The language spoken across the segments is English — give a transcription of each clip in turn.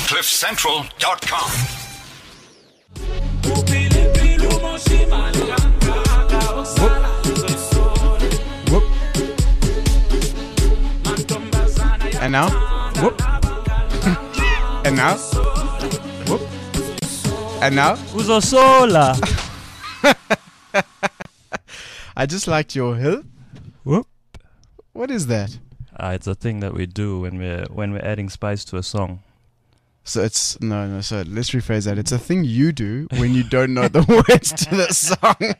CliffCentral.com. Whoop. And now? Whoop. And now? Whoop. And now? Uzosola. I just liked your hill. Whoop. What is that? It's a thing that we do when we're adding spice to a song. So it's no. So let's rephrase that. It's a thing you do when you don't know the words to the song.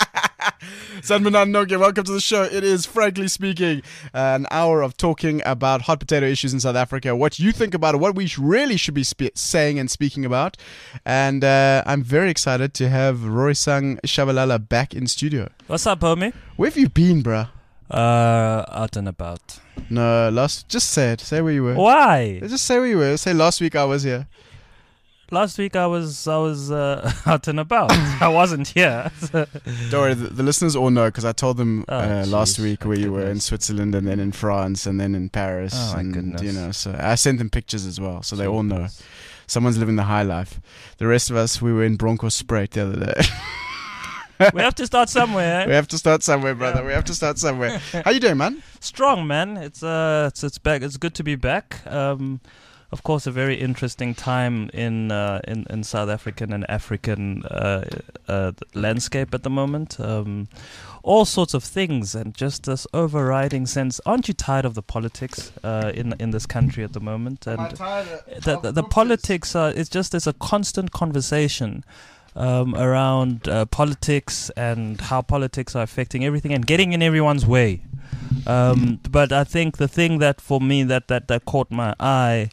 Sanmanan Noge, welcome to the show. It is, frankly speaking, an hour of talking about hot potato issues in South Africa, what you think about it, what we really should be saying and speaking about. And I'm very excited to have Rorisang Shabalala back in studio. What's up, homie? Where have you been, bruh? Out and about. No, just say it. Say where you were. Why? Just say where you were. Say last week I was here. Last week I was out and about. I wasn't here. Don't worry, the listeners all know because I told them last week where you were in goodness. Switzerland and then in France and then in Paris. Oh, my and, goodness. You know, so I sent them pictures as well, so they all know. Someone's living the high life. The rest of us, we were in Bronkhorstspruit the other day. We have to start somewhere. We have to start somewhere, brother. Yeah. We have to start somewhere. How you doing, man? Strong, man. It's back. It's good to be back. Of course, a very interesting time in South African and African landscape at the moment. All sorts of things, and just this overriding sense. Aren't you tired of the politics in this country at the moment? And the politics there's a constant conversation around politics and how politics are affecting everything and getting in everyone's way. But I think the thing that for me that caught my eye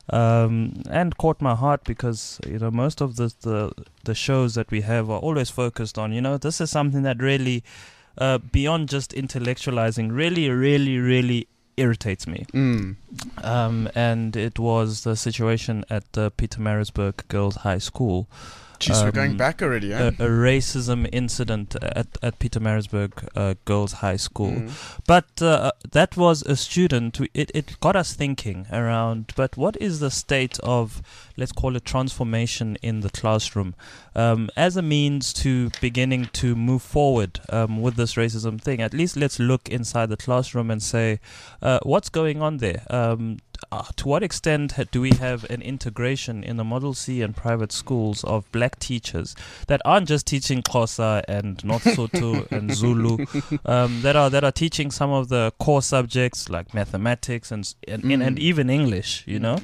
and caught my heart, because most of the shows that we have are always focused on this is something that really beyond just intellectualizing really irritates me. And it was the situation at the Pietermaritzburg Girls High School. Jeez, we're going back already, eh? A racism incident at Pietermaritzburg Girls High School. But that was a student. It got us thinking around, but what is the state of, let's call it, transformation in the classroom as a means to beginning to move forward with this racism thing? At least let's look inside the classroom and say, what's going on there? To what extent do we have an integration in the Model C and private schools of black teachers that aren't just teaching Xhosa and North Sotho and Zulu, that are teaching some of the core subjects like mathematics and even English,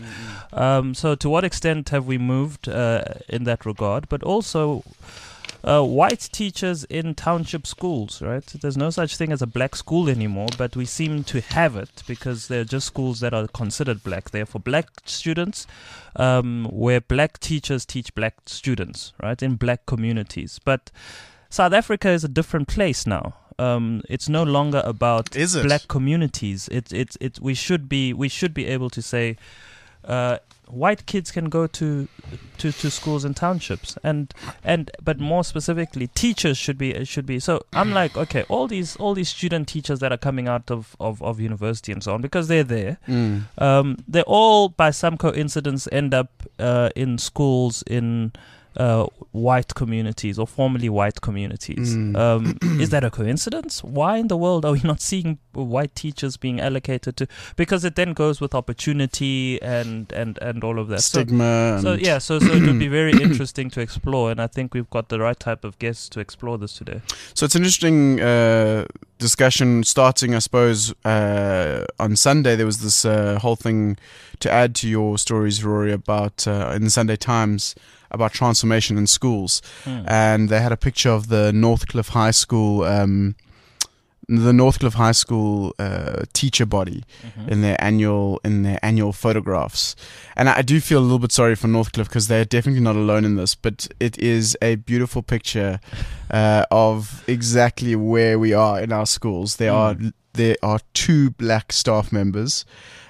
So to what extent have we moved in that regard? But also white teachers in township schools, right? There's no such thing as a black school anymore, but we seem to have it because they're just schools that are considered black. They're for black students, where black teachers teach black students, right, in black communities. But South Africa is a different place now. It's no longer about black communities. We should be able to say white kids can go to schools and townships, but more specifically, teachers should be. So I'm like, okay, all these student teachers that are coming out of university and so on, because they're there, they all by some coincidence end up in schools in white communities or formerly white communities. Is that a coincidence? Why in the world are we not seeing white teachers being allocated to? Because it then goes with opportunity and all of that stigma. So it would be very interesting to explore, and I think we've got the right type of guests to explore this today. So it's an interesting discussion starting, I suppose, on Sunday. There was this whole thing to add to your stories, Rory, about in the Sunday Times about transformation in schools, and they had a picture of the Northcliffe High School teacher body in their annual photographs. And I do feel a little bit sorry for Northcliffe because they're definitely not alone in this, but it is a beautiful picture of exactly where we are in our schools. There are 2 black staff members,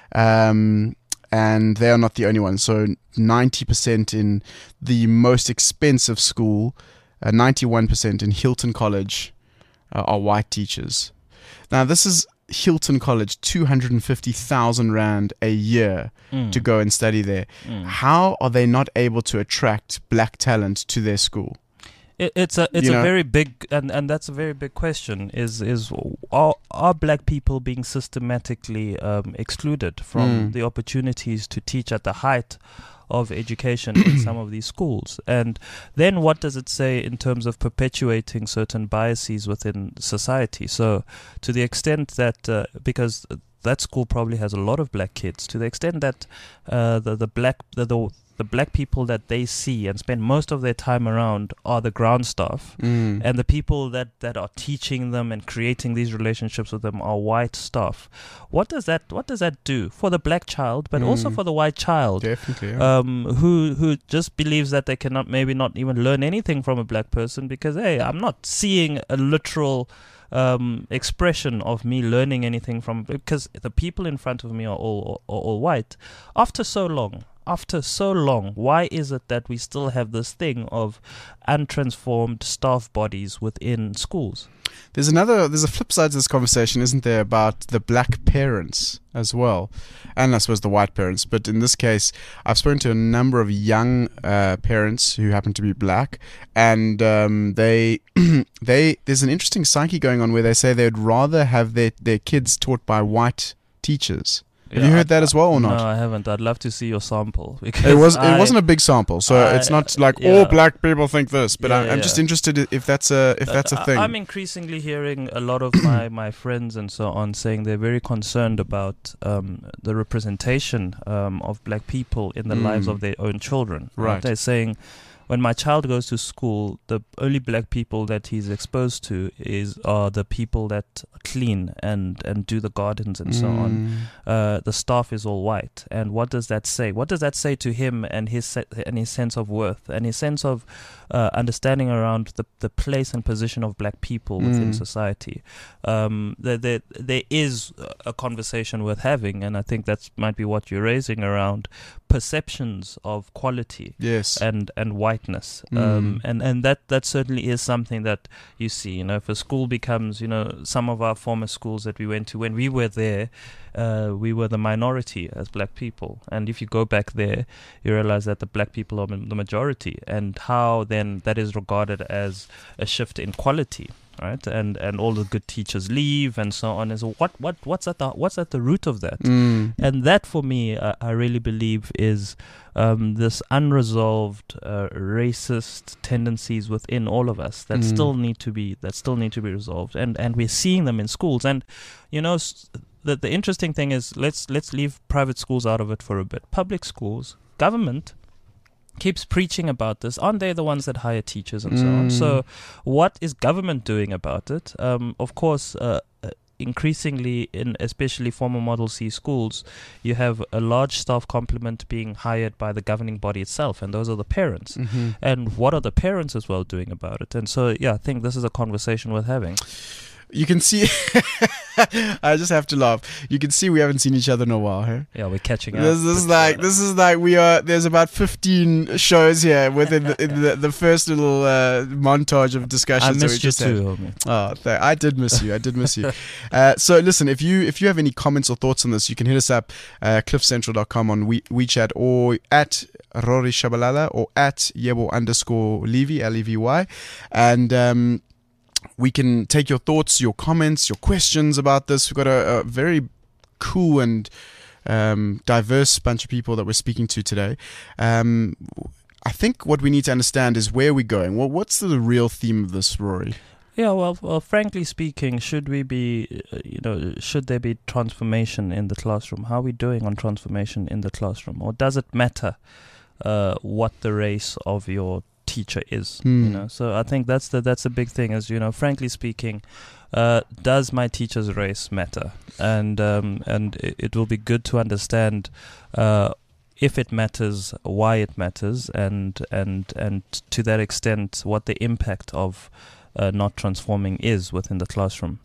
and they are not the only ones. So 90% in the most expensive school, 91% in Hilton College are white teachers. Now, Hilton College 250,000 Rand a year to go and study there. How are they not able to attract black talent to their school? It's a very big and that's a very big question. Are black people being systematically excluded from the opportunities to teach at the height of education in some of these schools? And then what does it say in terms of perpetuating certain biases within society? So to the extent that because that school probably has a lot of black kids, to the extent that the black people that they see and spend most of their time around are the ground staff, and the people that are teaching them and creating these relationships with them are white staff. What does that do for the black child, but also for the white child? Definitely, yeah. Who just believes that they cannot maybe not even learn anything from a black person because, hey, I'm not seeing a literal expression of me learning anything from, because the people in front of me are all white. After so long, why is it that we still have this thing of untransformed staff bodies within schools? There's a flip side to this conversation, isn't there, about the black parents as well, and I suppose the white parents. But in this case, I've spoken to a number of young parents who happen to be black, and there's an interesting psyche going on where they say they'd rather have their kids taught by white teachers. Have you heard that as well or not? No, I haven't. I'd love to see your sample. Because it wasn't a big sample, so it's not like all black people think this. But I'm just interested if that's a thing. I'm increasingly hearing a lot of my friends and so on saying they're very concerned about the representation of black people in the lives of their own children. Right. They're saying, when my child goes to school, the only black people that he's exposed to are the people that clean and do the gardens and so on. The staff is all white. And what does that say? What does that say to him and his sense of worth and his sense of understanding around the place and position of black people within society? There is a conversation worth having, and I think that might be what you're raising around perceptions of quality, yes, and whiteness, and that certainly is something that you see. If a school becomes, some of our former schools that we went to, when we were there, we were the minority as black people, and if you go back there, you realize that the black people are the majority, and how then that is regarded as a shift in quality. Right, and all the good teachers leave and so on. And so what's at the root of that? And that for me, I really believe is this unresolved racist tendencies within all of us that still need to be resolved. And we're seeing them in schools. And the interesting thing is, let's leave private schools out of it for a bit. Public schools, government keeps preaching about this. Aren't they the ones that hire teachers and so on? So what is government doing about it? Of course, increasingly in especially former Model C schools, you have a large staff complement being hired by the governing body itself, and those are the parents. And what are the parents as well doing about it? And so, I think this is a conversation worth having. You can see, I just have to laugh. You can see we haven't seen each other in a while, huh? Yeah, we're catching up. This is like we are. There's about 15 shows here within the first little montage of discussions. I missed you too, homie. Oh, I did miss you. So listen, if you have any comments or thoughts on this, you can hit us up cliffcentral.com on WeChat, or at Rory Shabalala, or at Yebo_Levy, Levy, and we can take your thoughts, your comments, your questions about this. We've got a very cool and diverse bunch of people that we're speaking to today. I think what we need to understand is where we're going. Well, what's the real theme of this, Rory? Yeah, well, frankly speaking, should there be transformation in the classroom? How are we doing on transformation in the classroom? Or does it matter what the race of your teacher is? So I think that's the big thing, is frankly speaking, does my teacher's race matter? And it will be good to understand if it matters, why it matters, and to that extent what the impact of not transforming is within the classroom.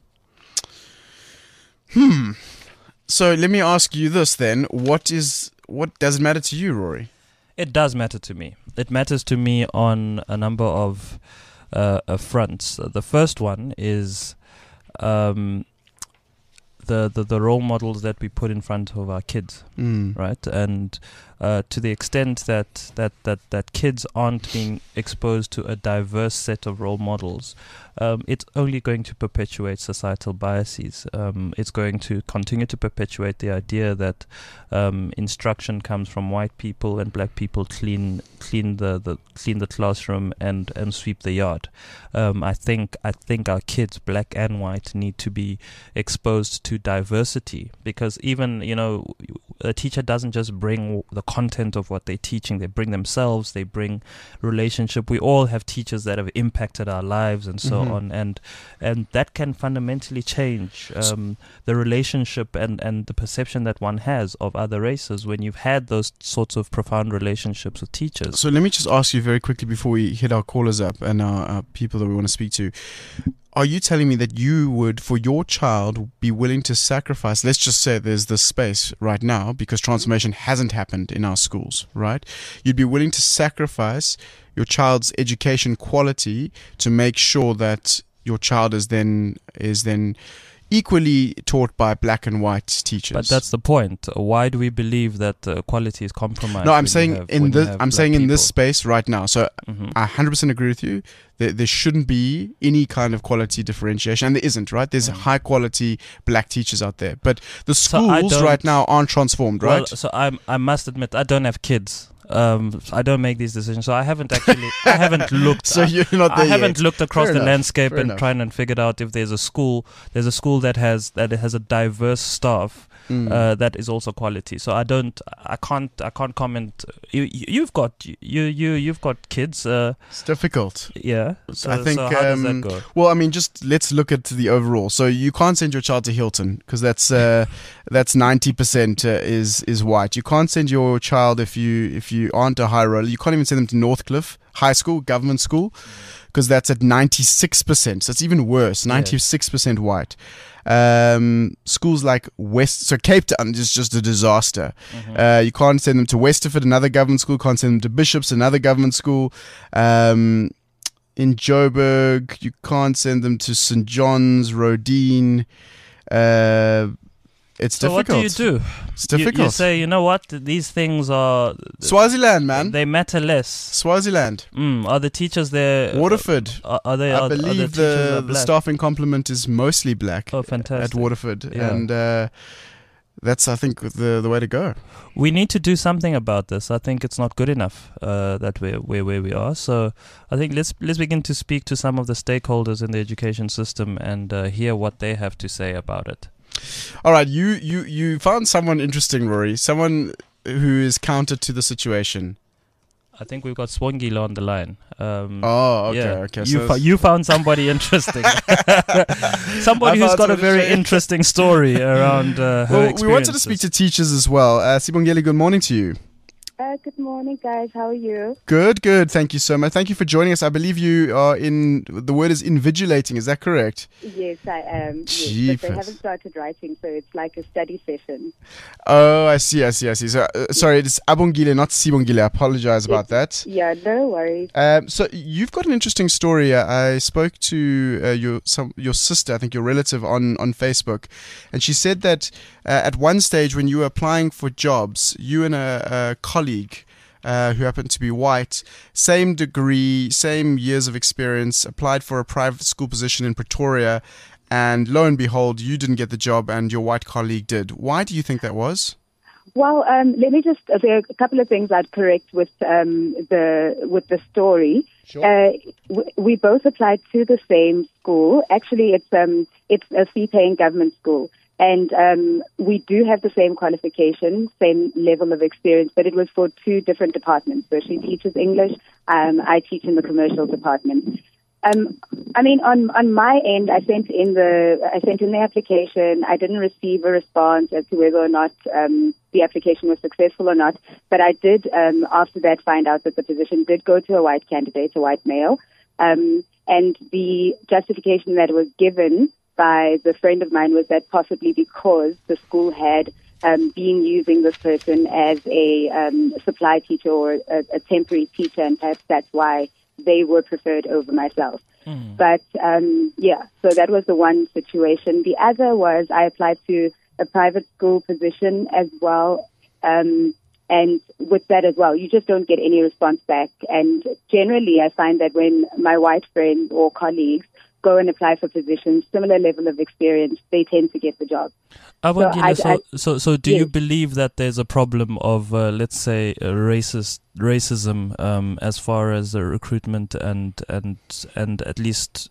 So let me ask you this then: what does it matter to you, Rory? It does matter to me. It matters to me on a number of fronts. The first one is the the role models that we put in front of our kids, right? And to the extent that kids aren't being exposed to a diverse set of role models, it's only going to perpetuate societal biases. It's going to continue to perpetuate the idea that instruction comes from white people and black people clean the classroom and sweep the yard. I think our kids, black and white, need to be exposed to diversity, because even a teacher doesn't just bring the content of what they're teaching, they bring themselves, they bring relationship. We all have teachers that have impacted our lives and so on, and that can fundamentally change the relationship and the perception that one has of other races when you've had those sorts of profound relationships with teachers. So let me just ask you very quickly before we hit our callers up and our people that we want to speak to. Are you telling me that you would, for your child, be willing to sacrifice, let's just say there's this space right now because transformation hasn't happened in our schools, right? You'd be willing to sacrifice your child's education quality to make sure that your child is then equally taught by black and white teachers. But that's the point. Why do we believe that quality is compromised? No, I'm saying in this space right now. So I 100% agree with you. There shouldn't be any kind of quality differentiation, and there isn't, right? There's high quality black teachers out there, but the schools right now aren't transformed, right? Well, so I must admit, I don't have kids. I don't make these decisions, so I haven't looked. So you're not there I haven't yet. looked across Fair the enough. landscape Fair and enough. trying and figured out if there's a school that has a diverse staff that is also quality. So I can't comment. You've got kids. It's difficult. Yeah. So, I think. so how does that go? Well, I mean, just let's look at the overall. So you can't send your child to Hilton because that's 90% is white. You can't send your child if you aren't a high roller. You can't even send them to Northcliffe High School, government school, because that's at 96%. So it's even worse. 96% white. Schools like Cape Town is just a disaster. You can't send them to Westerford, another government school. Can't send them to Bishops, another government school. In Joburg, you can't send them to St. John's, Rodine. It's So difficult. what do you do? It's difficult. You say, you know what? These things are Swaziland, man. They matter less. Swaziland. Are the teachers there? Waterford. Are they? I are the believe teachers are the black? staffing complement is mostly black Oh, fantastic! at Waterford. Yeah. And that's, I think, the way to go. We need to do something about this. I think it's not good enough that we're where we are. So I think let's begin to speak to some of the stakeholders in the education system and hear what they have to say about it. All right, you found someone interesting, Rory. Someone who is counter to the situation. I think we've got Swangila on the line. Okay. You found somebody interesting. Somebody who's got a very interesting story around her experiences. We wanted to speak to teachers as well. Sibongile, good morning to you. Good morning, guys. How are you? Good. Thank you so much. Thank you for joining us. I believe you are the word is invigilating. Is that correct? Yes, I am. Yes, Jeepers. but they haven't started writing, so it's like a study session. Oh, I see. So, sorry, it's Abongile, not Sibongile. I apologize about that. Yeah, no worries. So you've got an interesting story. I spoke to your sister, I think your relative, on Facebook, and she said that at one stage when you were applying for jobs, you and a colleague who happened to be white, same degree, same years of experience, applied for a private school position in Pretoria, and lo and behold, you didn't get the job and your white colleague did. Why do you think that was? Well, let me just. There are a couple of things I'd correct with the story. Sure. We both applied to the same school. Actually, it's a fee-paying government school. And we do have the same qualification, same level of experience, but it was for two different departments. So she teaches English, I teach in the commercial department. I mean, on my end, I sent in the application. I didn't receive a response as to whether or not the application was successful or not. But I did, after that, find out that the position did go to a white candidate, a white male. And the justification that was given by the friend of mine was that possibly because the school had been using this person as a supply teacher or a temporary teacher, and perhaps that's why they were preferred over myself. But so that was the one situation. The other was I applied to a private school position as well. And with that as well, you just don't get any response back. And generally, I find that when my white friends or colleagues go and apply for positions, similar level of experience, they tend to get the job. So do you believe that there's a problem of, let's say, racism as far as the recruitment and at least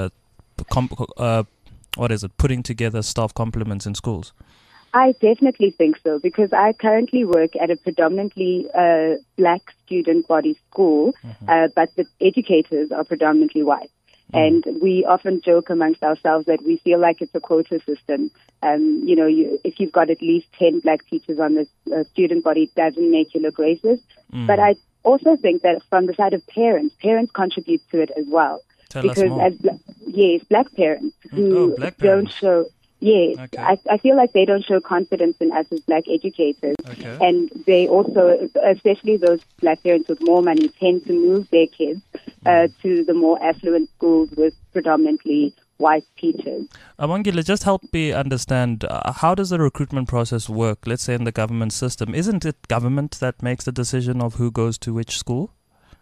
putting together staff complements in schools? I definitely think so, because I currently work at a predominantly black student body school, but the educators are predominantly white. And we often joke amongst ourselves that we feel like it's a quota system. If you've got at least 10 black teachers on the student body, it doesn't make you look racist. But I also think that from the side of parents contribute to it as well. Tell us more. Black parents who don't show... Yes, okay. I feel like they don't show confidence in us as black educators. Okay. And they also, especially those black parents with more money, tend to move their kids to the more affluent schools with predominantly white teachers. Awangile, just help me understand, how does the recruitment process work, let's say in the government system? Isn't it government that makes the decision of who goes to which school?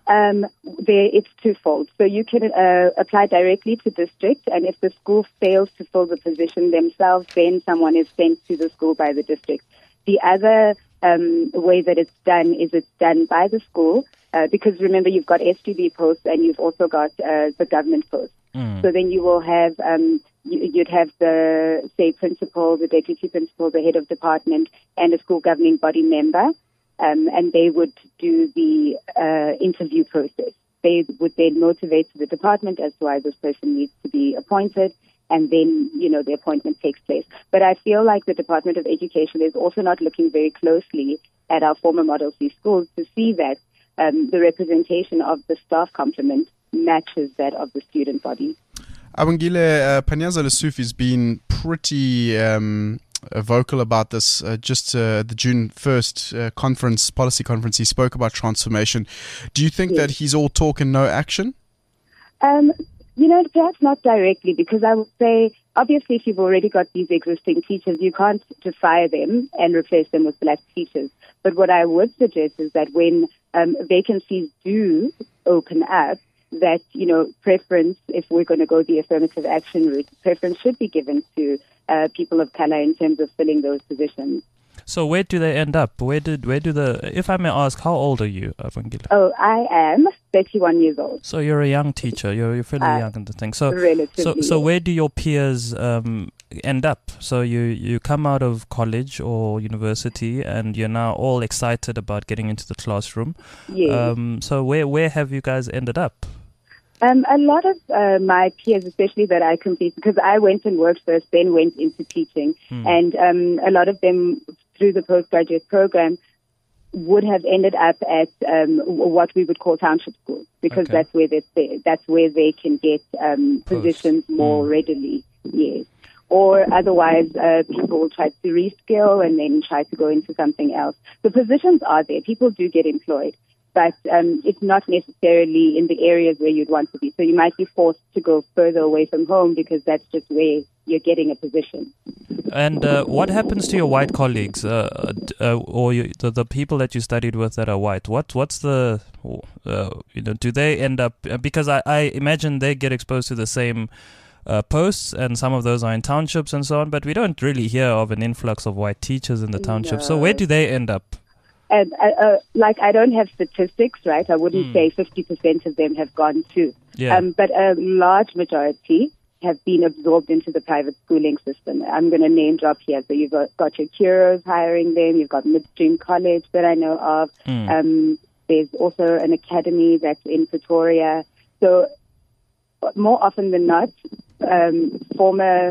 It's twofold. So you can apply directly to district, and if the school fails to fill the position themselves, then someone is sent to the school by the district. The other way that it's done is it's done by the school, because remember, you've got SGB posts and you've also got the government posts. So then you will have, you'd have the, say, principal, the deputy principal, the head of department, and a school governing body member. And they would do the interview process. They would then motivate the department as to why this person needs to be appointed, and then, the appointment takes place. But I feel like the Department of Education is also not looking very closely at our former Model C schools to see that the representation of the staff complement matches that of the student body. Awangile, Panyaza Lesufi has been pretty... vocal about this. The June 1st policy conference, he spoke about transformation. Do you think that he's all talk and no action? Perhaps not directly, because I would say, obviously, if you've already got these existing teachers, you can't just fire them and replace them with black teachers. But what I would suggest is that when vacancies do open up, that, preference, if we're going to go the affirmative action route, preference should be given to people of color in terms of filling those positions. So where do they end up? If I may ask, how old are you, Awangile? Oh, I am 31 years old. So you're a young teacher. You're fairly young in the thing. So relatively. So where do your peers end up? So you come out of college or university and you're now all excited about getting into the classroom. Yes. So where have you guys ended up? A lot of my peers, especially that I compete, because I went and worked first, then went into teaching, and a lot of them through the postgraduate program would have ended up at what we would call township schools, because that's where they can get positions more readily. Yes. Or otherwise, people will try to reskill and then try to go into something else. The positions are there. People do get employed. But it's not necessarily in the areas where you'd want to be. So you might be forced to go further away from home because that's just where you're getting a position. And what happens to your white colleagues or the people that you studied with that are white? What's the, do they end up, because I imagine they get exposed to the same posts, and some of those are in townships and so on, but we don't really hear of an influx of white teachers in the townships. So where do they end up? And I don't have statistics, right? I wouldn't say 50% of them have gone to. Yeah. But a large majority have been absorbed into the private schooling system. I'm going to name drop here. So you've got your Curos hiring them. You've got Midstream College that I know of. There's also an academy that's in Pretoria. So more often than not, former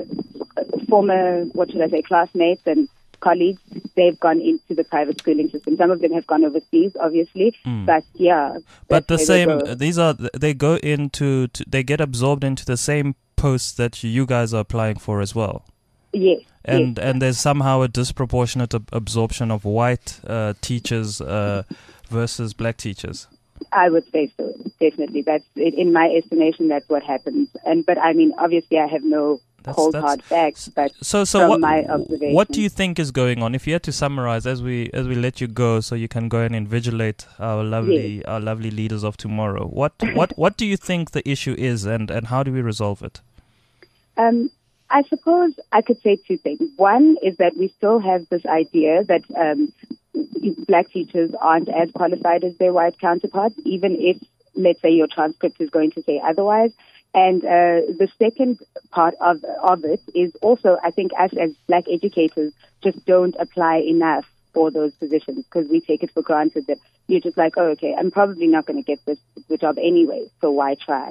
classmates and colleagues, they've gone into the private schooling system. Some of them have gone overseas, obviously, but yeah. But the same, they get absorbed into the same posts that you guys are applying for as well. Yes. And there's somehow a disproportionate absorption of white teachers versus black teachers. I would say so, definitely. That's in my estimation. That's what happens. But I mean, obviously, I have no cold hard facts. But so from my observation, what do you think is going on? If you had to summarize, as we let you go, so you can go and invigilate our lovely leaders of tomorrow. What do you think the issue is, and how do we resolve it? I suppose I could say two things. One is that we still have this idea that black teachers aren't as qualified as their white counterparts, even if, let's say, your transcript is going to say otherwise. And the second part of it is also, I think, us as black educators just don't apply enough for those positions because we take it for granted that you're just like, oh, okay, I'm probably not going to get the job anyway, so why try?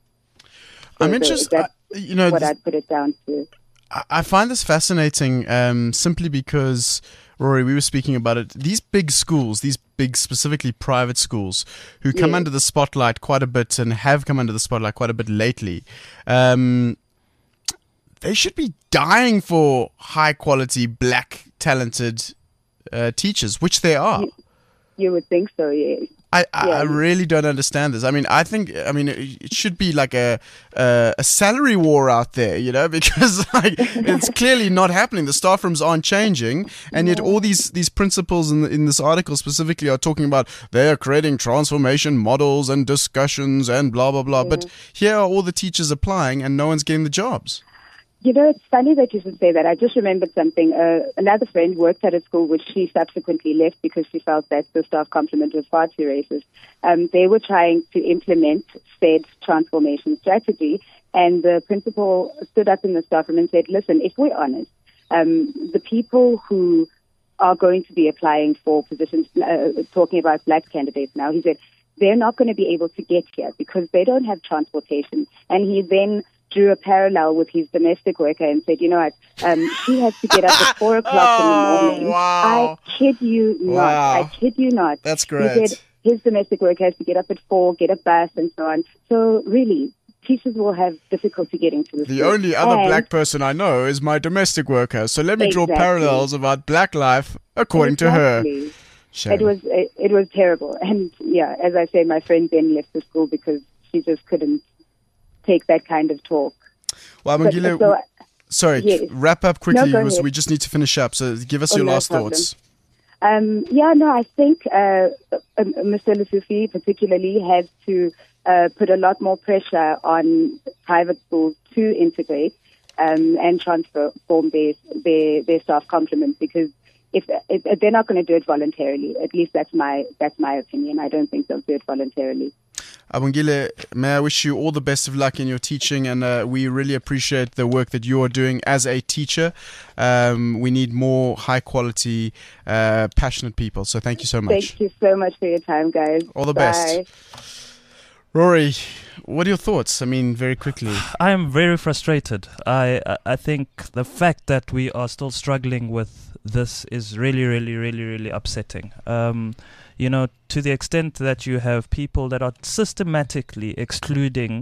I'm interested. What I'd put it down to. I find this fascinating simply because, Rory, we were speaking about it. These big schools, these big specifically private schools who come under the spotlight quite a bit and have come under the spotlight quite a bit lately, they should be dying for high quality black talented teachers, which they are. You would think so, yes. I really don't understand this. I mean, it should be like a salary war out there, because it's clearly not happening. The staff rooms aren't changing, and yet all these principals in this article specifically are talking about they are creating transformation models and discussions and blah blah blah. But here are all the teachers applying, and no one's getting the jobs. It's funny that you should say that. I just remembered something. Another friend worked at a school which she subsequently left because she felt that the staff complement was far too racist. They were trying to implement said transformation strategy, and the principal stood up in the staff room and said, listen, if we're honest, the people who are going to be applying for positions, talking about black candidates now, he said, they're not going to be able to get here because they don't have transportation. And he then drew a parallel with his domestic worker and said, she had to get up at 4 o'clock in the morning. Wow. I kid you not. Wow. I kid you not. That's great. He said his domestic worker has to get up at 4, get a bus and so on. So really, teachers will have difficulty getting to the school. The only other black person I know is my domestic worker. So let me draw parallels about black life according to her. Shame. It was terrible. And as I said, my friend then left the school because she just couldn't take that kind of talk. Well, Mongile, wrap up quickly because we just need to finish up. So give us your last thoughts. I think Mr. Lesufi particularly has to put a lot more pressure on private schools to integrate and transform their staff complement, because if they're not going to do it voluntarily, at least that's my opinion. I don't think they'll do it voluntarily. Abongile, may I wish you all the best of luck in your teaching, and we really appreciate the work that you are doing as a teacher. We need more high quality, passionate people. So thank you so much. Thank you so much for your time, guys. All the best. Rory, what are your thoughts? I mean, very quickly. I am very frustrated. I think the fact that we are still struggling with this is really, really, really, really upsetting. To the extent that you have people that are systematically excluding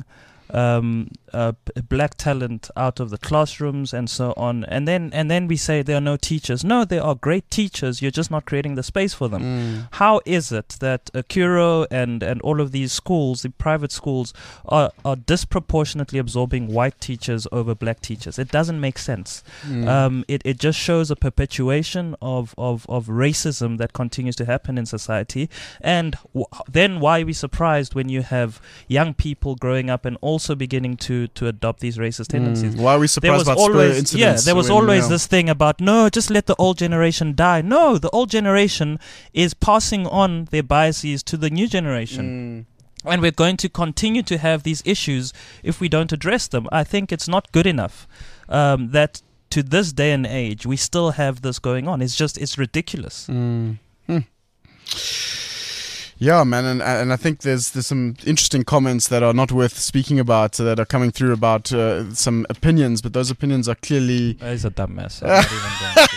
black talent out of the classrooms and so on, and then we say there are no teachers. No, there are great teachers. You're just not creating the space for them. How is it that Akuro and all of these schools, the private schools, are disproportionately absorbing white teachers over black teachers? It doesn't make sense. It just shows a perpetuation of racism that continues to happen in society. And then why are we surprised when you have young people growing up and also beginning to adopt these racist tendencies? Why are we surprised about Spur incidents? There was always this thing about, no, just let the old generation die. No, the old generation is passing on their biases to the new generation. And we're going to continue to have these issues if we don't address them. I think it's not good enough that to this day and age we still have this going on. It's ridiculous. Yeah, man, and I think there's some interesting comments that are not worth speaking about that are coming through about some opinions, but those opinions are clearly... He's a dumbass. I'm not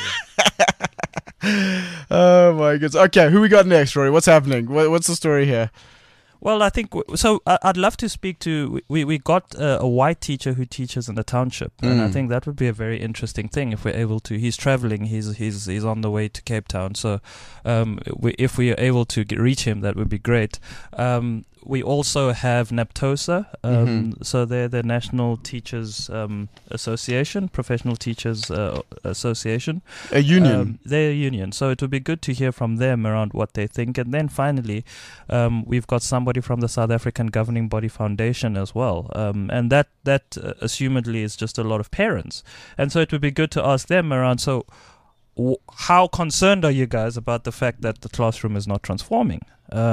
even going to... Oh my goodness. Okay, who we got next, Rory? What's happening? What's the story here? Well, I think so. I'd love to speak to. We got a white teacher who teaches in the township, and I think that would be a very interesting thing if we're able to. He's traveling. He's on the way to Cape Town. So, if we are able to reach him, that would be great. We also have NAPTOSA, so they're the National Teachers Association, Professional Teachers Association. A union. They're a union, so it would be good to hear from them around what they think. And then finally, we've got somebody from the South African Governing Body Foundation as well, and that assumedly is just a lot of parents. And so it would be good to ask them around, so how concerned are you guys about the fact that the classroom is not transforming?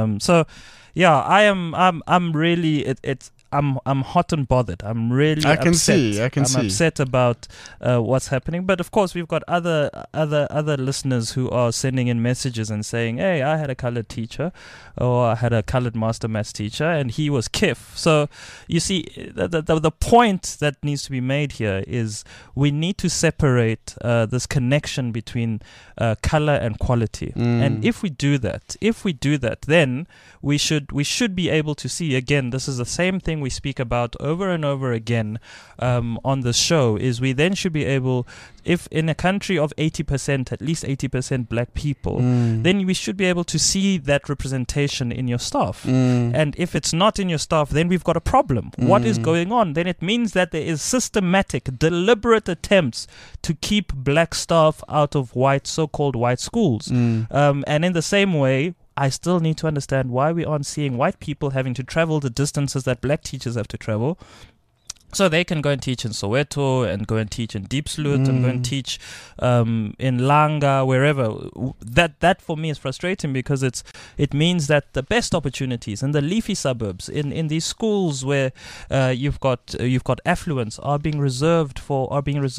Yeah, I'm really I'm hot and bothered. I'm really I can upset. see. I'm upset about what's happening. But of course, we've got other listeners who are sending in messages and saying, "Hey, I had a colored teacher, or I had a colored master maths teacher, and he was KIF." So you see, the point that needs to be made here is we need to separate this connection between color and quality. And if we do that, then we should be able to see, again, this is the same thing we speak about over and over again on the show, is we then should be able, if in a country of 80%, at least 80% black people, then we should be able to see that representation in your staff. And if it's not in your staff, then we've got a problem. What is going on? Then it means that there is systematic, deliberate attempts to keep black staff out of so-called white schools. And in the same way, I still need to understand why we aren't seeing white people having to travel the distances that black teachers have to travel, so they can go and teach in Soweto and go and teach in Diepsloot and go and teach in Langa, wherever. That for me is frustrating, because it means that the best opportunities in the leafy suburbs, in these schools where you've got affluence, are being reserved for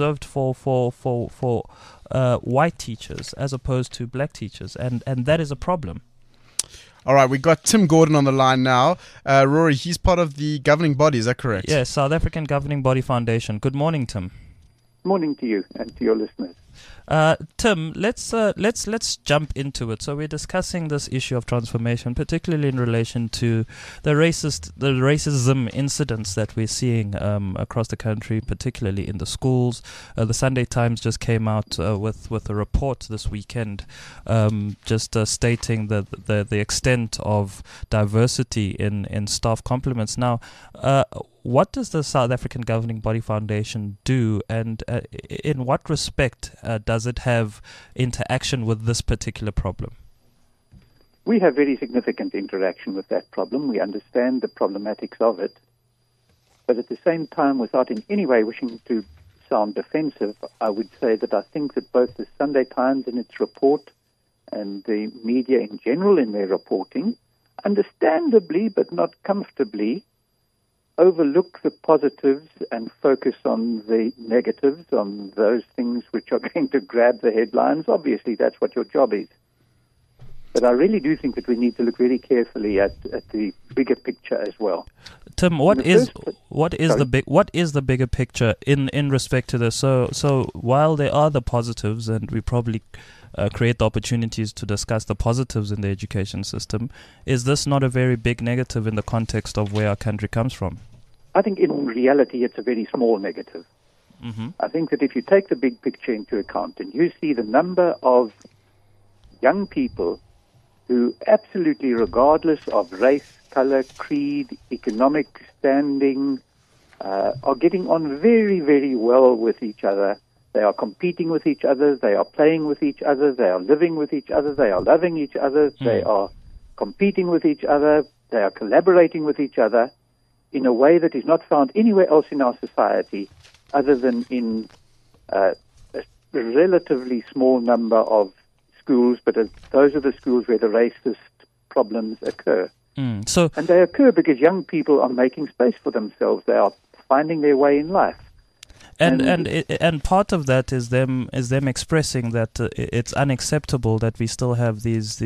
white teachers as opposed to black teachers, and that is a problem. All right, we got Tim Gordon on the line now. Rory, he's part of the governing body, is that correct? Yes, South African Governing Body Foundation. Good morning, Tim. Morning to you and to your listeners. Tim, let's jump into it. So we're discussing this issue of transformation, particularly in relation to the racism incidents that we're seeing across the country, particularly in the schools. The Sunday Times just came out with a report this weekend, just stating the extent of diversity in staff complements. Now, what does the South African Governing Body Foundation do, and in what respect does it have interaction with this particular problem? We have very significant interaction with that problem. We understand the problematics of it. But at the same time, without in any way wishing to sound defensive, I would say that I think that both the Sunday Times in its report and the media in general in their reporting, understandably but not comfortably, overlook the positives and focus on the negatives, on those things which are going to grab the headlines. Obviously, that's what your job is. But I really do think that we need to look very carefully at the bigger picture as well. Tim, what is the bigger picture in respect to this? So while there are the positives, and we probably create the opportunities to discuss the positives in the education system, is this not a very big negative in the context of where our country comes from? I think in reality it's a very small negative. I think that if you take the big picture into account and you see the number of young people who absolutely, regardless of race, color, creed, economic standing, are getting on very, very well with each other. They are competing with each other, they are playing with each other, they are living with each other, they are loving each other, they are competing with each other, they are collaborating with each other in a way that is not found anywhere else in our society other than in a relatively small number of schools, but those are the schools where the racist problems occur. And they occur because young people are making space for themselves. They are finding their way in life. And part of that is them expressing that it's unacceptable that we still have these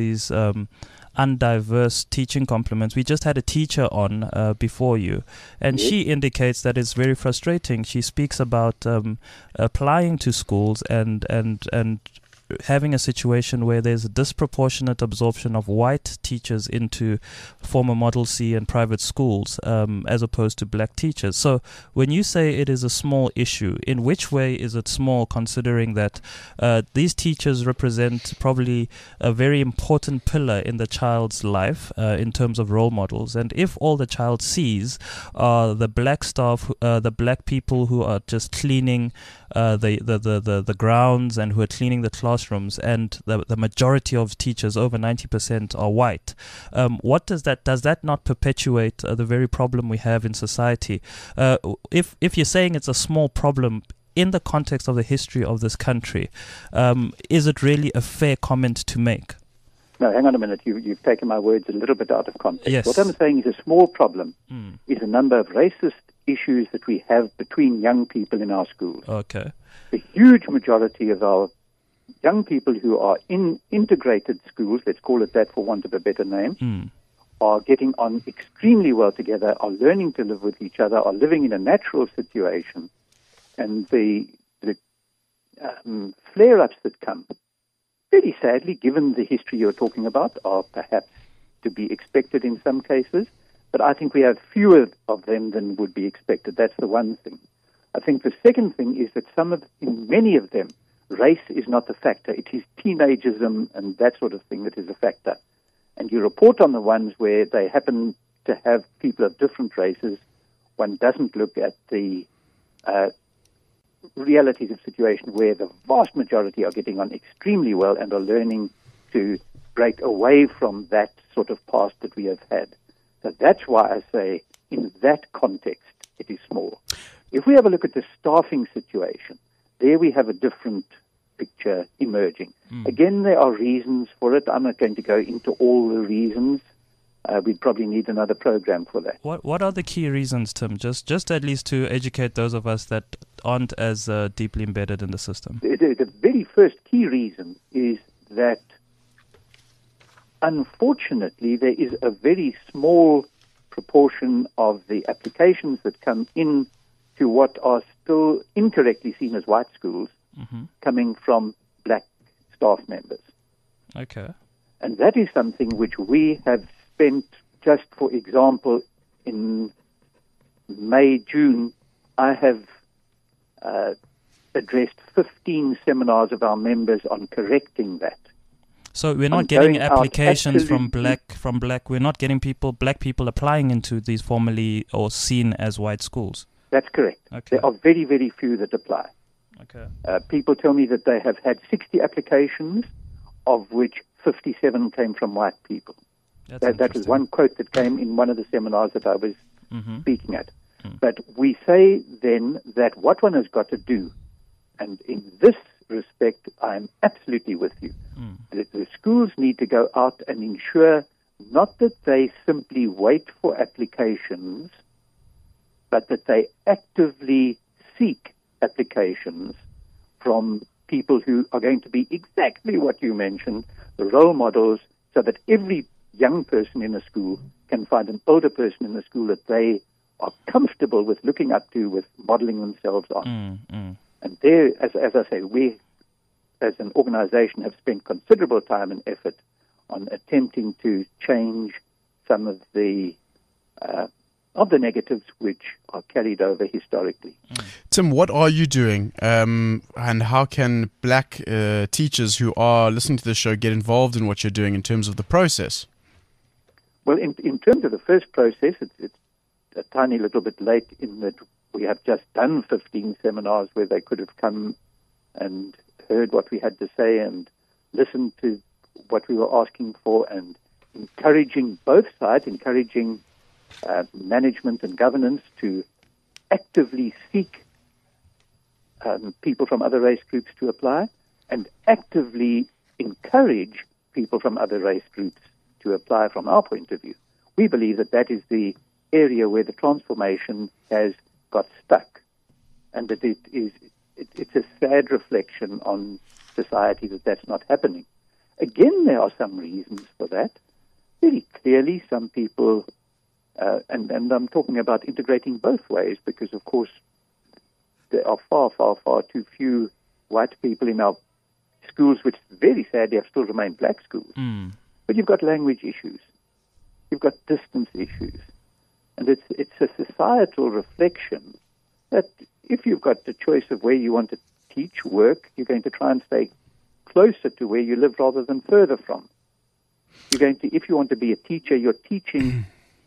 undiverse teaching complements. We just had a teacher on before you, and she indicates that it's very frustrating. She speaks about applying to schools and having a situation where there's a disproportionate absorption of white teachers into former Model C and private schools as opposed to black teachers. So when you say it is a small issue, in which way is it small, considering that these teachers represent probably a very important pillar in the child's life in terms of role models? And if all the child sees are the black staff, the black people who are just cleaning the grounds and who are cleaning the classrooms, and the majority of teachers, over 90%, are white, what does that not perpetuate the very problem we have in society? If you're saying it's a small problem in the context of the history of this country, is it really a fair comment to make? No, hang on a minute. You've taken my words a little bit out of context. Yes. What I'm saying is a small problem is a number of racist issues that we have between young people in our schools. Okay. The huge majority of our young people who are in integrated schools, let's call it that for want of a better name, are getting on extremely well together, are learning to live with each other, are living in a natural situation. And the flare-ups that come, very sadly, given the history you're talking about, are perhaps to be expected in some cases, but I think we have fewer of them than would be expected. That's the one thing. I think the second thing is that in many of them, race is not the factor. It is teenageism and that sort of thing that is a factor. And you report on the ones where they happen to have people of different races. One doesn't look at the realities of situation where the vast majority are getting on extremely well and are learning to break away from that sort of past that we have had. So that's why I say in that context it is small. If we have a look at the staffing situation, there we have a different picture emerging. Again, there are reasons for it. I'm not going to go into all the reasons. We'd probably need another program for that. What are the key reasons, Tim? Just at least to educate those of us that aren't as deeply embedded in the system. The very first key reason is that, unfortunately, there is a very small proportion of the applications that come in to what are still incorrectly seen as white schools coming from black staff members. Okay. And that is something which we have spent, just for example, in May, June, I have addressed 15 seminars of our members on correcting that. So we're not getting applications from black. We're not getting black people applying into these formerly or seen as white schools. That's correct. Okay. There are very, very few that apply. Okay. People tell me that they have had 60 applications, of which 57 came from white people. That was one quote that came in one of the seminars that I was speaking at. But we say then that what one has got to do, and in this respect, I'm absolutely with you, that the schools need to go out and ensure not that they simply wait for applications, but that they actively seek applications from people who are going to be exactly what you mentioned, the role models, so that every young person in a school can find an older person in the school that they are comfortable with looking up to, with modeling themselves on. And there, as I say, we as an organization have spent considerable time and effort on attempting to change some of the negatives which are carried over historically. Tim, what are you doing, and how can black teachers who are listening to the show get involved in what you're doing in terms of the process? Well, in terms of the first process, it's a tiny little bit late in that we have just done 15 seminars where they could have come and heard what we had to say and listened to what we were asking for, and encouraging both sides, encouraging management and governance to actively seek people from other race groups to apply, and actively encourage people from other race groups to apply from our point of view. We believe that is the area where the transformation has got stuck, and that it's a sad reflection on society that that's not happening. Again, there are some reasons for that. Very clearly, some people, and I'm talking about integrating both ways, because, of course, there are far, far, far too few white people in our schools which very sadly have still remained black schools. But you've got language issues. You've got distance issues. And it's a societal reflection that if you've got the choice of where you want to teach, work, you're going to try and stay closer to where you live rather than further from. You're going to, if you want to be a teacher, you're teaching,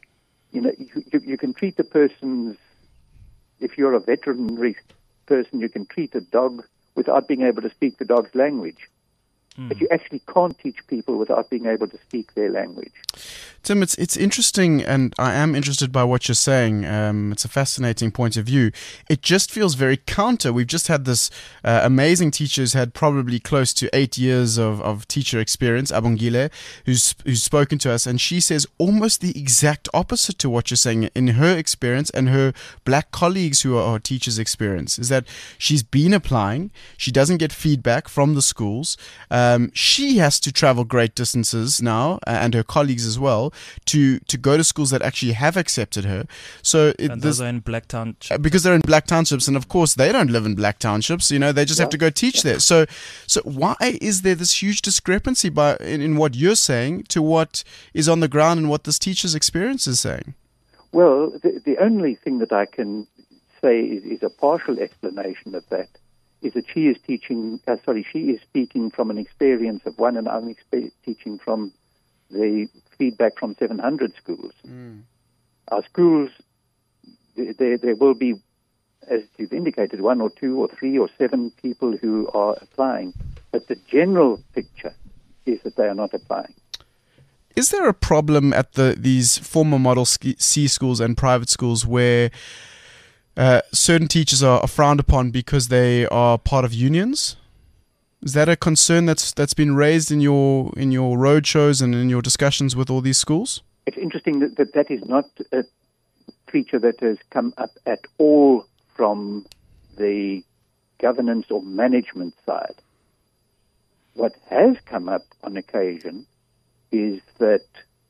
you can treat the person's, if you're a veterinary person, you can treat a dog without being able to speak the dog's language. But you actually can't teach people without being able to speak their language. Tim, it's interesting, and I am interested by what you're saying. It's a fascinating point of view. It just feels very counter. We've just had this amazing teacher who's had probably close to 8 years of teacher experience, Abongile, who's spoken to us, and she says almost the exact opposite to what you're saying in her experience and her black colleagues who are teachers' experience, is that she's been applying, she doesn't get feedback from the schools. She has to travel great distances now, and her colleagues as well, to go to schools that actually have accepted her. So those are in black townships. Because they're in black townships, and of course they don't live in black townships. They just have to go teach there. So why is there this huge discrepancy in what you're saying to what is on the ground and what this teacher's experience is saying? Well, the only thing that I can say is a partial explanation of that. Is that she is speaking from an experience of one, and I'm teaching from the feedback from 700 schools. Our schools, there will be, as you've indicated, 1 or 2 or 3 or 7 people who are applying, but the general picture is that they are not applying. Is there a problem at these former Model C schools and private schools where certain teachers are frowned upon because they are part of unions? Is that a concern that's been raised in your road shows and in your discussions with all these schools? It's interesting that is not a feature that has come up at all from the governance or management side. What has come up on occasion is that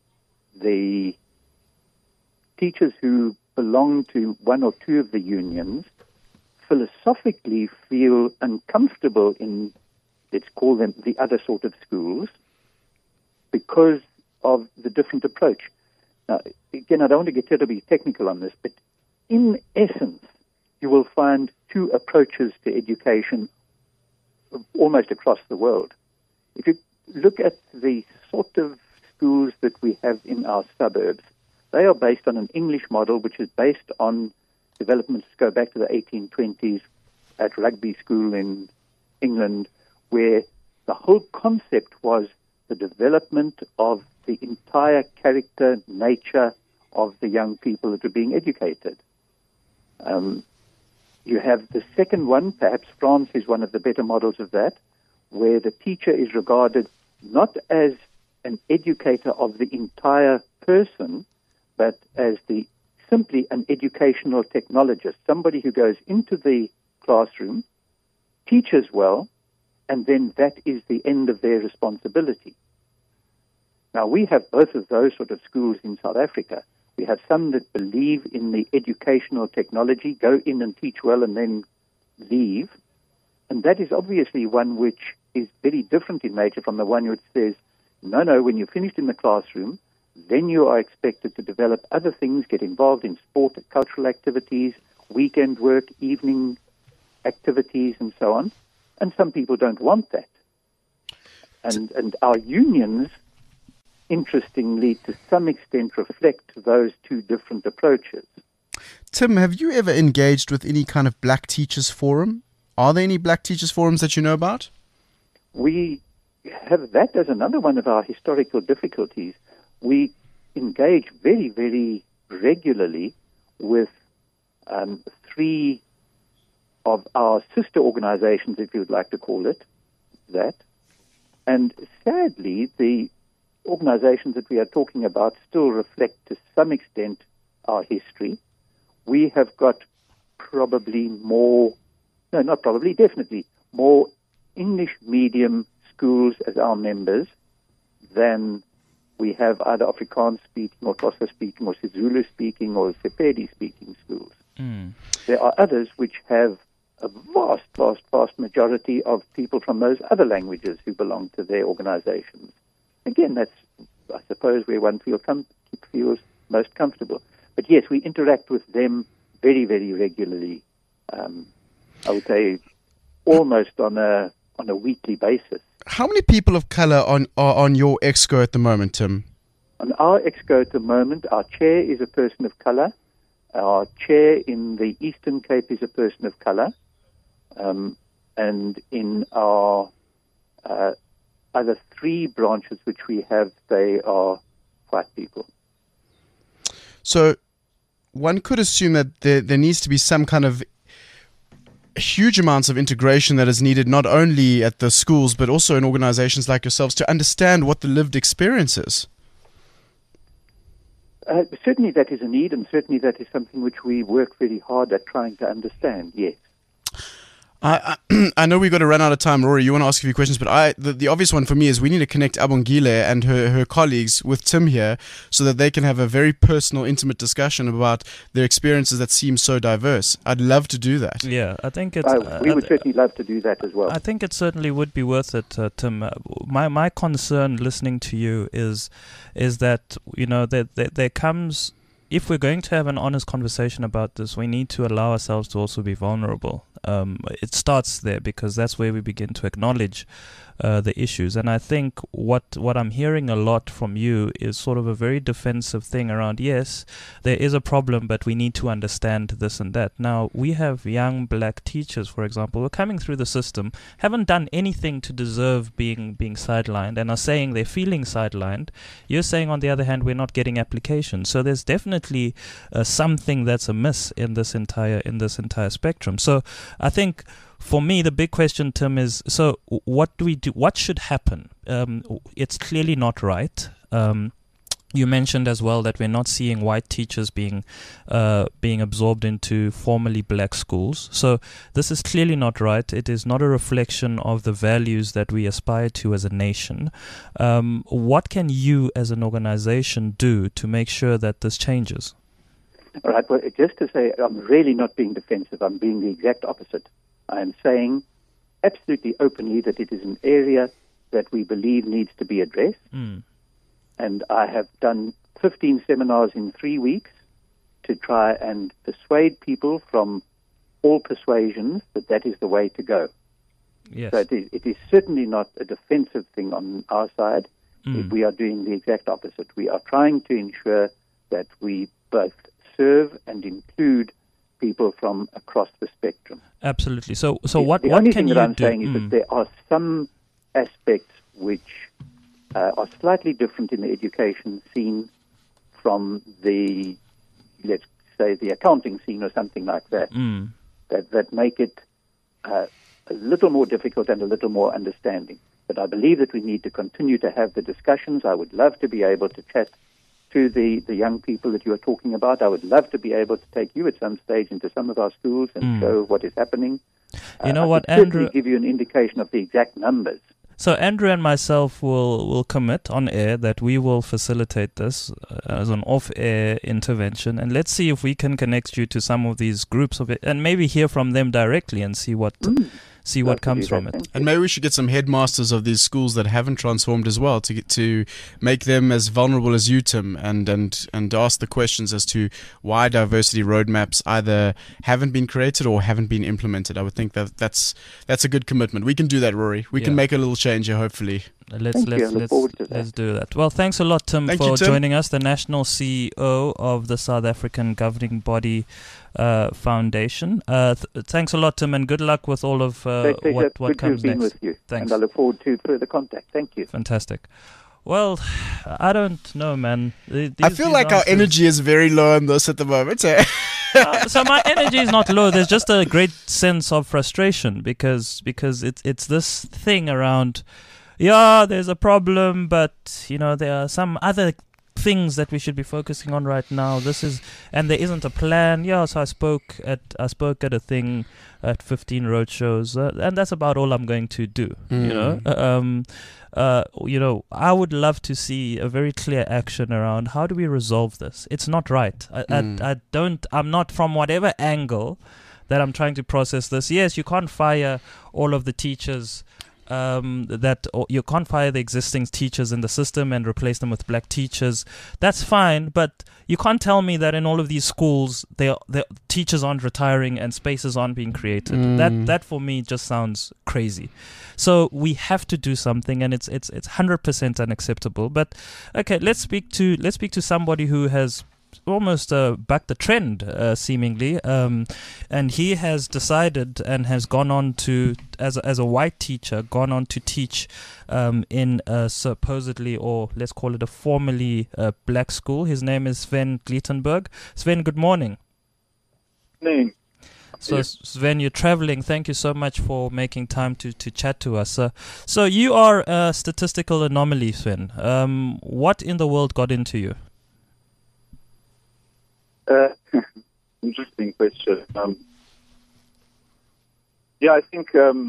the teachers who belong to 1 or 2 of the unions philosophically feel uncomfortable in, let's call them the other sort of schools, because of the different approach. Now, again, I don't want to get terribly technical on this, but in essence, you will find 2 approaches to education almost across the world. If you look at the sort of schools that we have in our suburbs, they are based on an English model, which is based on developments go back to the 1820s at Rugby School in England, where the whole concept was the development of the entire character, nature of the young people that were being educated. You have the second one, perhaps France is one of the better models of that, where the teacher is regarded not as an educator of the entire person, but as simply an educational technologist, somebody who goes into the classroom, teaches well, and then that is the end of their responsibility. Now, we have both of those sort of schools in South Africa. We have some that believe in the educational technology, go in and teach well and then leave. And that is obviously one which is very different in nature from the one which says, no, when you're finished in the classroom, then you are expected to develop other things, get involved in sport, cultural activities, weekend work, evening activities, and so on. And some people don't want that. And our unions, interestingly, to some extent reflect those 2 different approaches. Tim, have you ever engaged with any kind of Black Teachers Forum? Are there any Black Teachers Forums that you know about? We have that as another one of our historical difficulties. We engage very, very regularly with 3 of our sister organizations, if you would like to call it that. And sadly, the organizations that we are talking about still reflect to some extent our history. We have got definitely more English medium schools as our members than we have either Afrikaans speaking or Xhosa speaking or Sizulu speaking or Sepedi speaking schools. There are others which have a vast majority of people from those other languages who belong to their organizations. Again, that's, I suppose, where one feels most comfortable. But yes, we interact with them very, very regularly. I would say almost on a weekly basis. How many people of color are on your exco at the moment, Tim? On our exco at the moment, our chair is a person of color. Our chair in the Eastern Cape is a person of color. And in our other 3 branches which we have, they are white people. So one could assume that there needs to be some kind of huge amounts of integration that is needed not only at the schools but also in organizations like yourselves to understand what the lived experience is. Certainly that is a need, and certainly that is something which we work very hard at trying to understand, yes. I know we've got to run out of time. Rory, you want to ask a few questions, but the obvious one for me is we need to connect Abongile and her colleagues with Tim here so that they can have a very personal, intimate discussion about their experiences that seem so diverse. I'd love to do that. Yeah, I think it's... we would certainly love to do that as well. I think it certainly would be worth it, Tim. My concern listening to you is that, there comes... If we're going to have an honest conversation about this, we need to allow ourselves to also be vulnerable. It starts there because that's where we begin to acknowledge the issues. And I think what I'm hearing a lot from you is sort of a very defensive thing around, yes, there is a problem, but we need to understand this and that. Now, we have young black teachers, for example, who are coming through the system, haven't done anything to deserve being sidelined and are saying they're feeling sidelined. You're saying, on the other hand, we're not getting applications. So there's definitely something that's amiss in this entire spectrum. So I think for me, the big question, Tim, is, so what do we do? What should happen? It's clearly not right. You mentioned as well that we're not seeing white teachers being absorbed into formerly black schools. So this is clearly not right. It is not a reflection of the values that we aspire to as a nation. What can you as an organization do to make sure that this changes? All right. Well, just to say, I'm really not being defensive. I'm being the exact opposite. I am saying absolutely openly that it is an area that we believe needs to be addressed. And I have done 15 seminars in 3 weeks to try and persuade people from all persuasions that is the way to go. Yes. So it is certainly not a defensive thing on our side. We are doing the exact opposite. We are trying to ensure that we both serve and include people from across the spectrum. Absolutely. So what the what only can thing you that I'm do? saying is that there are some aspects which are slightly different in the education scene from the, let's say, the accounting scene or something like that, that make it a little more difficult and a little more understanding. But I believe that we need to continue to have the discussions. I would love to be able to chat to the young people that you are talking about. I would love to be able to take you at some stage into some of our schools and show what is happening. You know what, I could Andrew? certainly give you an indication of the exact numbers. So Andrew and myself will commit on air that we will facilitate this as an off-air intervention, and let's see if we can connect you to some of these groups of it, and maybe hear from them directly and see what comes from it. And maybe we should get some headmasters of these schools that haven't transformed as well to make them as vulnerable as you, Tim, and ask the questions as to why diversity roadmaps either haven't been created or haven't been implemented. I would think that's a good commitment. We can do that, Rory. We can make a little change here, hopefully. Let's do that. Well, thanks a lot, Tim, for joining us, the National CEO of the South African Governing Body Foundation. Thanks a lot, Tim, and good luck with all of what comes next. With you. Thanks. And I look forward to further contact. Thank you. Fantastic. Well, I don't know, man. I feel like our energy is very low on this at the moment. So my energy is not low. There's just a great sense of frustration because it's this thing around, there's a problem, but there are some other things that we should be focusing on right now. And there isn't a plan. So I spoke at a thing at 15 roadshows, and that's about all I'm going to do. I would love to see a very clear action around how do we resolve this. It's not right. I'm not, from whatever angle that I'm trying to process this. Yes, you can't fire all of the teachers. You can't fire the existing teachers in the system and replace them with black teachers. That's fine, but you can't tell me that in all of these schools, the teachers aren't retiring and spaces aren't being created. That for me just sounds crazy. So we have to do something, and it's 100% unacceptable. But okay, let's speak to somebody who has almost bucked the trend, seemingly, and he has decided and has gone on to, as a white teacher, gone on to teach in a supposedly, or let's call it a formerly black school. His name is Sven Gleitenberg. Sven, good morning. Name. So Sven, you're traveling. Thank you so much for making time to chat to us. So you are a statistical anomaly, Sven. What in the world got into you? Interesting question. I think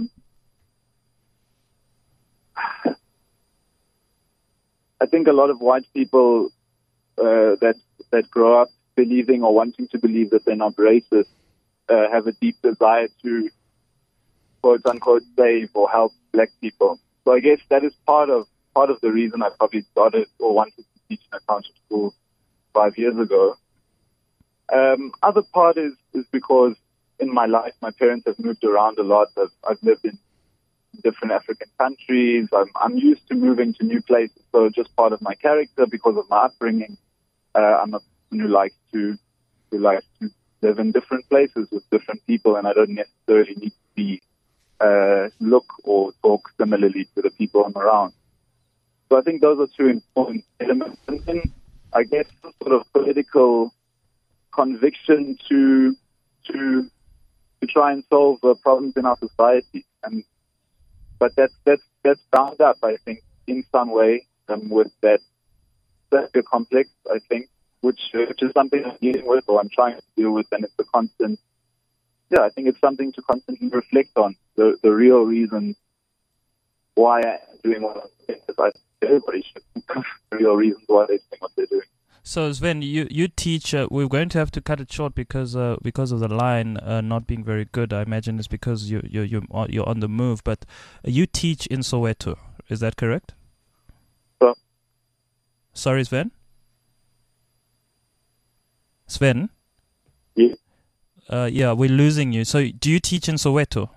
a lot of white people that grow up believing or wanting to believe that they're not racist have a deep desire to, quote unquote, save or help black people. So I guess that is part of the reason I probably started or wanted to teach in a township school 5 years ago. Other part is because in my life, my parents have moved around a lot. I've lived in different African countries. I'm used to moving to new places. So just part of my character, because of my upbringing, I'm a person who likes to live in different places with different people, and I don't necessarily need to be look or talk similarly to the people I'm around. So I think those are two important elements. And then I guess some sort of political conviction to try and solve problems in our society, but that's bound up, I think, in some way with that sector complex, I think, which is something I'm dealing with or I'm trying to deal with, and it's a constant. Yeah, I think it's something to constantly reflect on the real reasons why I'm doing what I'm doing. Because everybody should the real reasons why they're doing what they're doing. So Sven, you teach. We're going to have to cut it short because of the line not being very good. I imagine it's because you're on the move. But you teach in Soweto. Is that correct? Sorry, Sven. Sven. Yeah. Yeah, we're losing you. So do you teach in Soweto?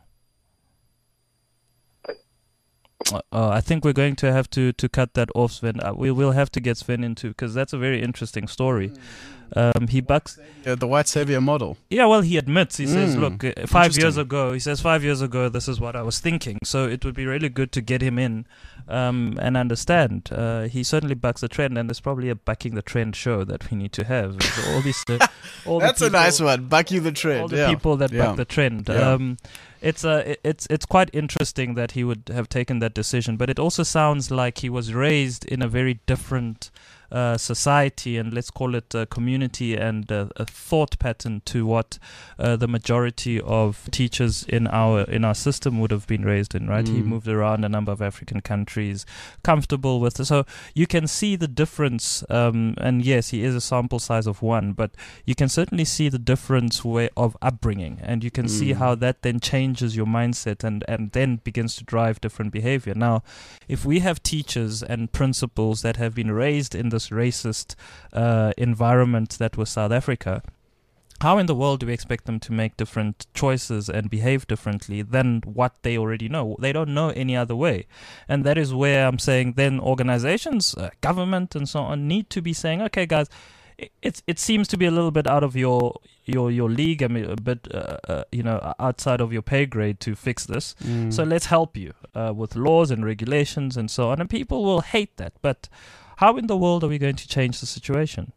I think we're going to have to cut that off, Sven. We will have to get Sven into, because that's a very interesting story. He bucks the white savior model. Yeah, well, he admits. He says, "Look, 5 years ago," he says, 5 years ago, this is what I was thinking. So it would be really good to get him in and understand. He certainly bucks the trend, and there's probably a bucking the trend show that we need to have. All these, that's a nice one, bucking the trend. All the people that buck the trend. Yeah. It's quite interesting that he would have taken that decision, but it also sounds like he was raised in a very different society, and let's call it a community and a thought pattern to what the majority of teachers in our system would have been raised in, right? He moved around a number of African countries, comfortable with it. So you can see the difference, and yes, he is a sample size of one, but you can certainly see the difference of upbringing, and you can see how that then changes your mindset and then begins to drive different behavior. Now, if we have teachers and principals that have been raised in this racist environment that was South Africa, how in the world do we expect them to make different choices and behave differently than what they already know? They don't know any other way. And that is where I'm saying then organizations, government and so on need to be saying, okay, guys, it seems to be a little bit out of your league, I mean, a bit outside of your pay grade to fix this. So let's help you with laws and regulations and so on. And people will hate that. But how in the world are we going to change the situation?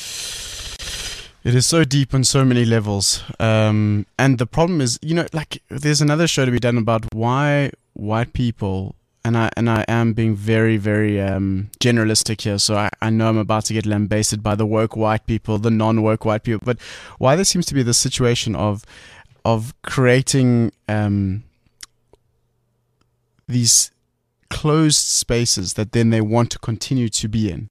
It is so deep on so many levels. And the problem is, there's another show to be done about why white people, and I am being very, very generalistic here, so I know I'm about to get lambasted by the woke white people, the non-woke white people, but why there seems to be this situation of creating these closed spaces that then they want to continue to be in,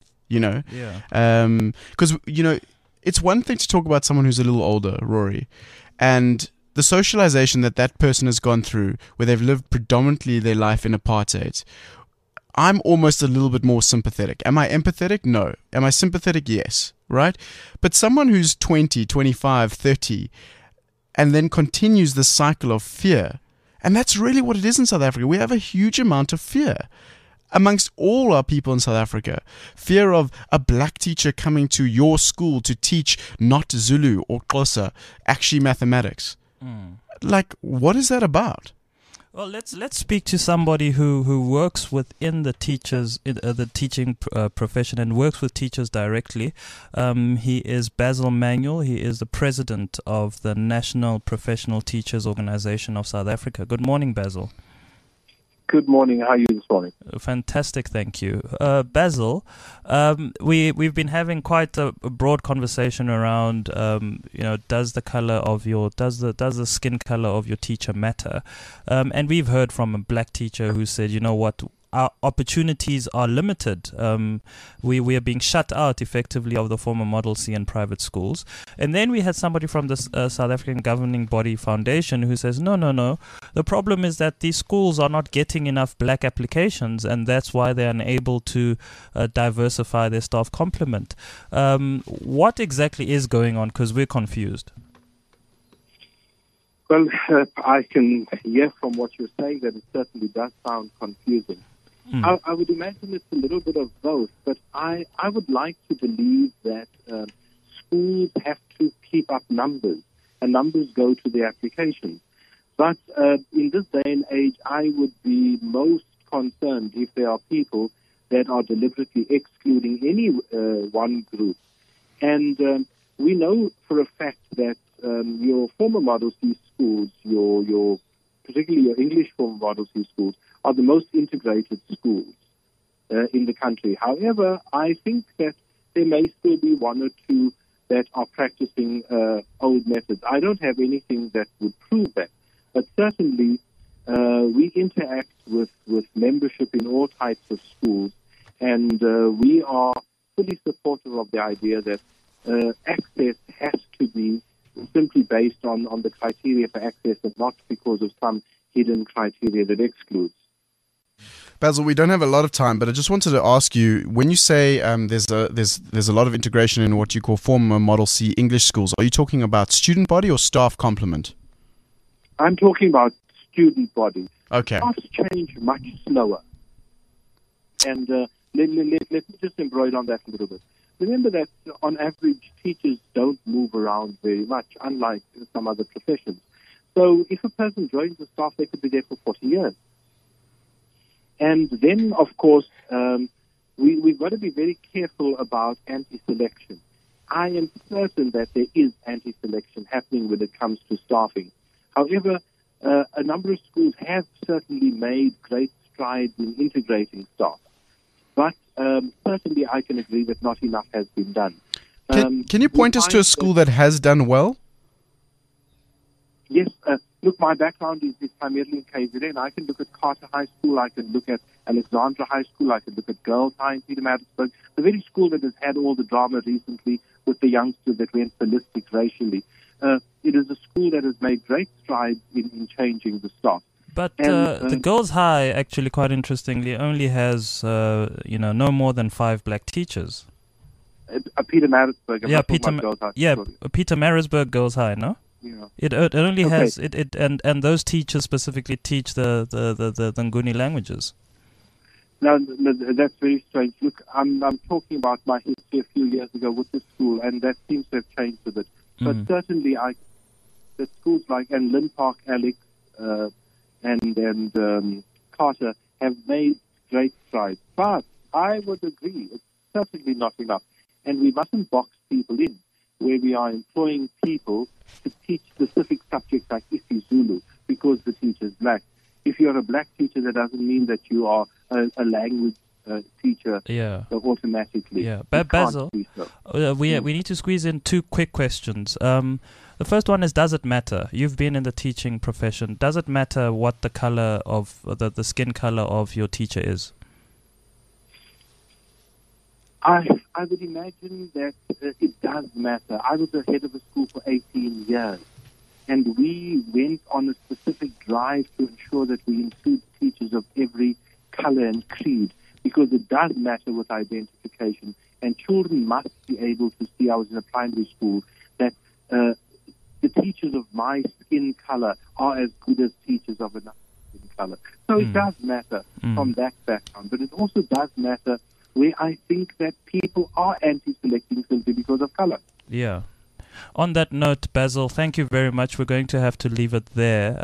because it's one thing to talk about someone who's a little older, Rory, and the socialization that person has gone through, where they've lived predominantly their life in apartheid, I'm almost a little bit more sympathetic. Am I empathetic? No. Am I sympathetic? Yes. Right? But someone who's 20, 25, 30, and then continues the cycle of fear, and that's really what it is in South Africa. We have a huge amount of fear amongst all our people in South Africa. Fear of a black teacher coming to your school to teach not Zulu or Xhosa, actually mathematics. Like, what is that about? Well, let's speak to somebody who works within the teaching profession and works with teachers directly. He is Basil Manuel. He is the president of the National Professional Teachers Organization of South Africa. Good morning, Basil. Good morning. How are you this morning? Fantastic, thank you. Basil, we've been having quite a broad conversation around, does the skin color of your teacher matter? And we've heard from a black teacher who said, you know what, our opportunities are limited. We are being shut out effectively of the former Model C and private schools. And then we had somebody from the South African Governing Body Foundation who says, no. The problem is that these schools are not getting enough black applications, and that's why they're unable to diversify their staff complement. What exactly is going on? Because we're confused. Well, I can hear from what you're saying that it certainly does sound confusing. I would imagine it's a little bit of both, but I would like to believe that schools have to keep up numbers, and numbers go to the applications. But in this day and age, I would be most concerned if there are people that are deliberately excluding any one group. And we know for a fact that your former Model C schools, particularly your English former Model C schools, are the most integrated schools in the country. However, I think that there may still be one or two that are practicing old methods. I don't have anything that would prove that, but certainly we interact with membership in all types of schools, and we are fully supportive of the idea that access has to be simply based on the criteria for access and not because of some hidden criteria that excludes. Basil, we don't have a lot of time, but I just wanted to ask you, when you say there's a lot of integration in what you call former Model C English schools, are you talking about student body or staff complement? I'm talking about student body. Okay. Staffs change much slower. And let me just embroider on that a little bit. Remember that on average, teachers don't move around very much, unlike some other professions. So if a person joins the staff, they could be there for 40 years. And then, of course, we've got to be very careful about anti-selection. I am certain that there is anti-selection happening when it comes to staffing. However, a number of schools have certainly made great strides in integrating staff. But certainly I can agree that not enough has been done. Can you point us to a school that has done well? Yes. Look, my background is primarily in KZN, and I can look at Carter High School, I can look at Alexandra High School, I can look at Girls High in Pietermaritzburg, the very school that has had all the drama recently with the youngsters that went ballistic racially. It is a school that has made great strides in changing the staff. But the Girls High, actually, quite interestingly, only has no more than 5 black teachers. Pietermaritzburg. Pietermaritzburg Girls High, no? Yeah. It only has and those teachers specifically teach the Nguni languages. Now that's very strange. Look, I'm talking about my history a few years ago with the school, and that seems to have changed a bit. But certainly, the schools like Lynn Park, Alex, and Carter have made great strides. But I would agree, it's certainly not enough, and we mustn't box people in where we are employing people to teach specific subjects like isiZulu because the teacher is black. If you're a black teacher, that doesn't mean that you are a language teacher automatically. Yeah, Basil, we need to squeeze in 2 quick questions. The first one is, does it matter? You've been in the teaching profession. Does it matter what the color of the skin color of your teacher is? I would imagine that it does matter. I was the head of a school for 18 years. and we went on a specific drive to ensure that we include teachers of every color and creed, because it does matter with identification, and children must be able to see. I was in a primary school that the teachers of my skin color are as good as teachers of another skin color. So it does matter from that background, but it also does matter where I think that people are anti-selecting simply because of color. Yeah. On that note, Basil, thank you very much. We're going to have to leave it there.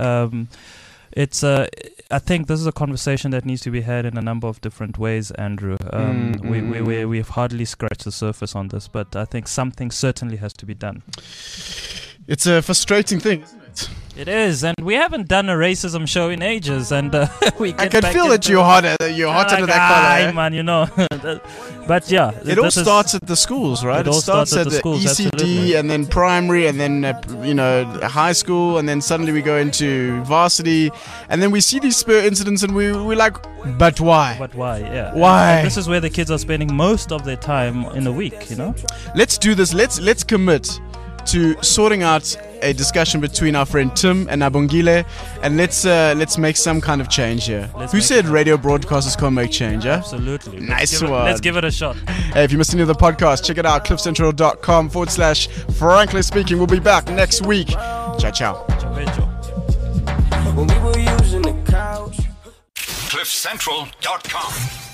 I think this is a conversation that needs to be had in a number of different ways, Andrew. We've hardly scratched the surface on this, but I think something certainly has to be done. It's a frustrating thing, isn't it? It is, and we haven't done a racism show in ages, and we get I can back feel that you're hot under that collar. Man, you know. But yeah, it all starts at the schools, right? It starts at the schools, ECD, absolutely. And then primary, and then high school, and then suddenly we go into varsity, and then we see these Spur incidents, and we're like, but why? But why? Yeah. Why? And this is where the kids are spending most of their time in a week. You know. Let's do this. Let's commit to sorting out a discussion between our friend Tim and Nabongile, and let's make some kind of change here. Who said radio broadcasters can't make change? Absolutely. Nice one. Let's give it a shot. Hey, if you missed any of the podcast, check it out, cliffcentral.com/frankly speaking. We'll be back next week. Ciao, ciao. When we were using the couch. cliffcentral.com